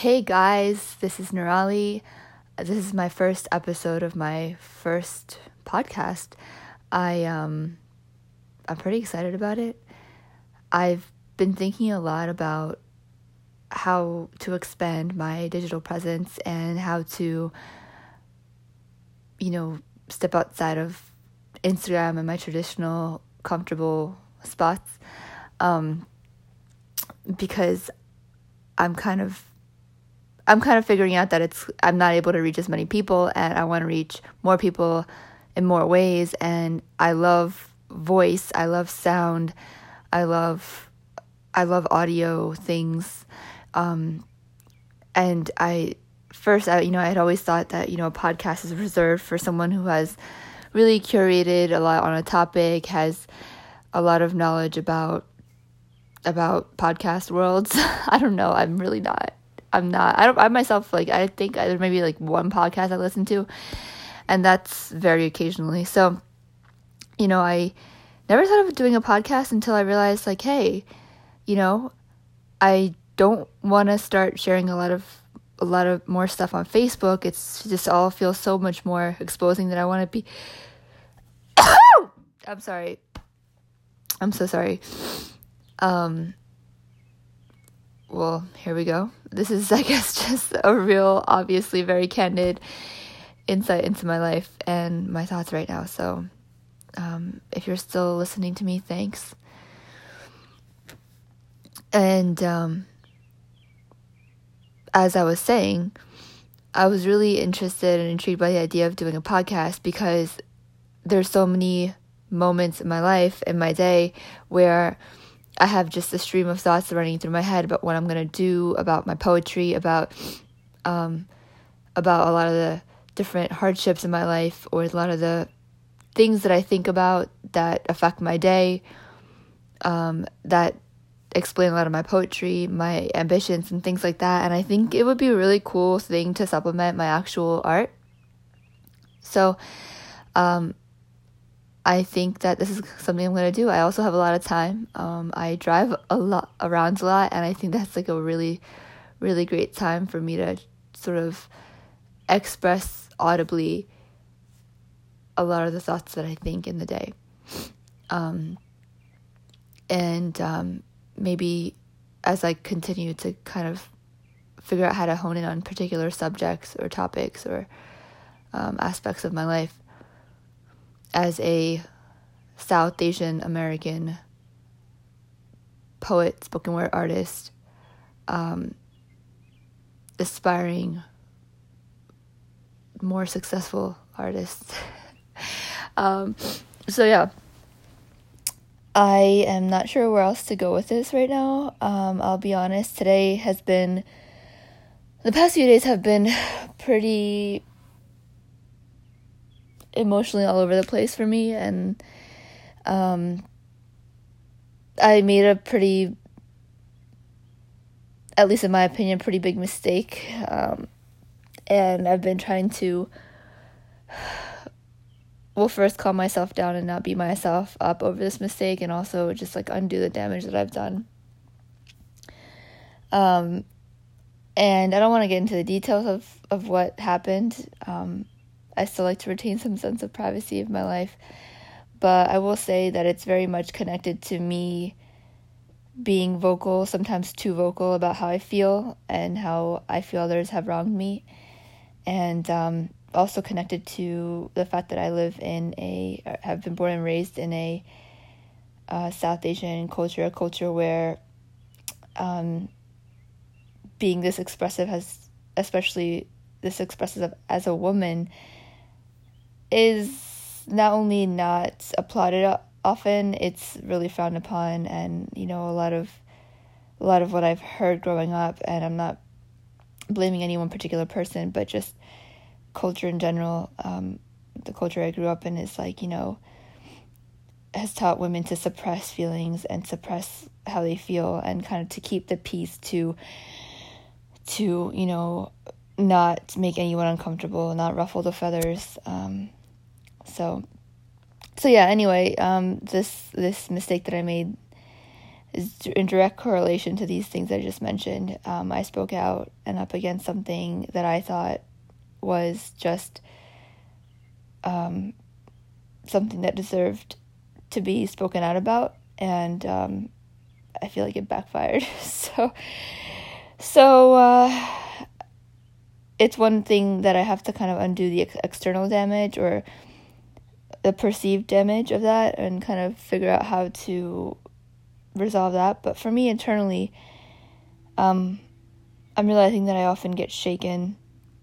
Hey guys, this is Nurali. This is my first episode of my first podcast. I'm pretty excited about it. I've been thinking a lot about how to expand my digital presence and how to, step outside of Instagram and my traditional comfortable spots. Because I'm kind of figuring out that I'm not able to reach as many people, and I want to reach more people in more ways. And I love voice, I love sound, I love audio things. And I had always thought that, a podcast is reserved for someone who has really curated a lot on a topic, has a lot of knowledge about podcast worlds. I don't know. I'm really not. I myself, I think there may be one podcast I listen to, and that's very occasionally. So, I never thought of doing a podcast until I realized, hey, I don't want to start sharing a lot of more stuff on Facebook. It's just all feels so much more exposing that I want to be. I'm sorry. I'm so sorry. Well, here we go. This is, I guess, just a real, obviously very candid insight into my life and my thoughts right now. So, if you're still listening to me, thanks. And, as I was saying, I was really interested and intrigued by the idea of doing a podcast because there's so many moments in my life, in my day, where I have just a stream of thoughts running through my head about what I'm going to do, about my poetry, about a lot of the different hardships in my life, or a lot of the things that I think about that affect my day, that explain a lot of my poetry, my ambitions, and things like that. And I think it would be a really cool thing to supplement my actual art. So, I think that this is something I'm going to do. I also have a lot of time. I drive around a lot, and I think that's a really, really great time for me to sort of express audibly a lot of the thoughts that I think in the day. Maybe as I continue to kind of figure out how to hone in on particular subjects or topics or aspects of my life, as a South Asian American poet, spoken word artist, aspiring, more successful artist. So yeah, I am not sure where else to go with this right now. I'll be honest, the past few days have been pretty emotionally all over the place for me, and I made a pretty, at least in my opinion, pretty big mistake, and I've been trying to first calm myself down and not beat myself up over this mistake, and also just undo the damage that I've done. And I don't want to get into the details of what happened. I still like to retain some sense of privacy of my life, but I will say that it's very much connected to me being vocal, sometimes too vocal, about how I feel and how I feel others have wronged me, and also connected to the fact that I have been born and raised in a South Asian culture, a culture where being this expressive as a woman, is not only not applauded often, it's really frowned upon. And a lot of what I've heard growing up, and I'm not blaming any one particular person, but just culture in general, the culture I grew up in is has taught women to suppress feelings and suppress how they feel, and kind of to keep the peace, to not make anyone uncomfortable, not ruffle the feathers. So yeah, anyway, this mistake that I made is in direct correlation to these things I just mentioned. I spoke out and up against something that I thought was just something that deserved to be spoken out about, and I feel like it backfired. So it's one thing that I have to kind of undo the external damage or the perceived damage of that and kind of figure out how to resolve that. But for me internally, I'm realizing that I often get shaken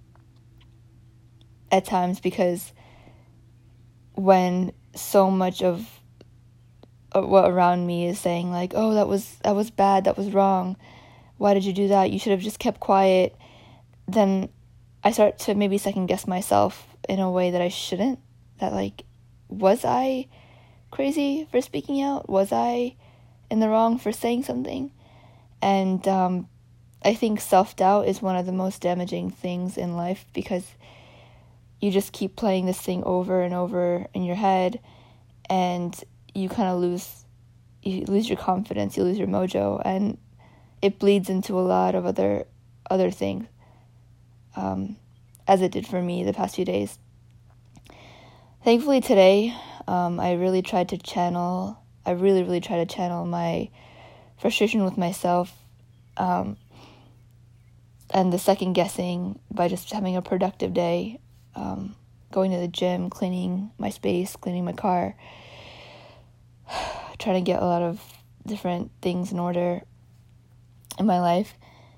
at times because when so much of what around me is saying like, oh, that was bad, that was wrong, why did you do that, you should have just kept quiet, then I start to maybe second guess myself in a way that I shouldn't. That like, was I crazy for speaking out? Was I in the wrong for saying something? And I think self-doubt is one of the most damaging things in life, because you just keep playing this thing over and over in your head, and you kind of lose your confidence, you lose your mojo, and it bleeds into a lot of other things, as it did for me the past few days. Thankfully today, I really tried to channel my frustration with myself, and the second guessing by just having a productive day, going to the gym, cleaning my space, cleaning my car, trying to get a lot of different things in order in my life.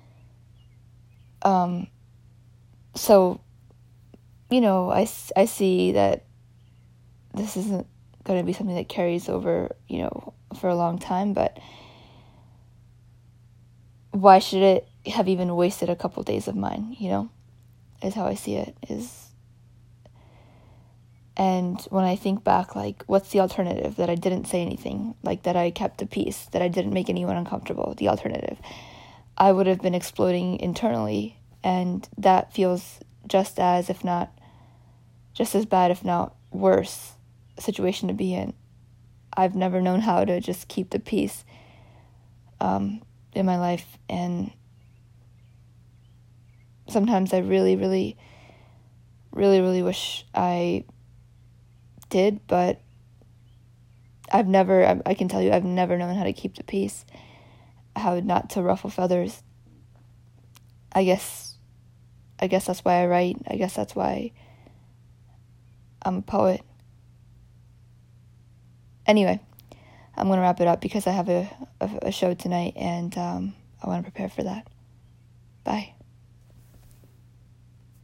So, I see that this isn't going to be something that carries over, for a long time, but why should it have even wasted a couple days of mine, is how I see it. And when I think back, like, what's the alternative? That I didn't say anything, like that I kept the peace, that I didn't make anyone uncomfortable. The alternative, I would have been exploding internally, and that feels just as bad, if not worse, situation to be in. I've never known how to just keep the peace in my life, and sometimes I really, really, really, really wish I did, but I can tell you, I've never known how to keep the peace, how not to ruffle feathers. I guess that's why I write. I guess that's why I'm a poet. Anyway, I'm going to wrap it up because I have a show tonight, and I want to prepare for that. Bye.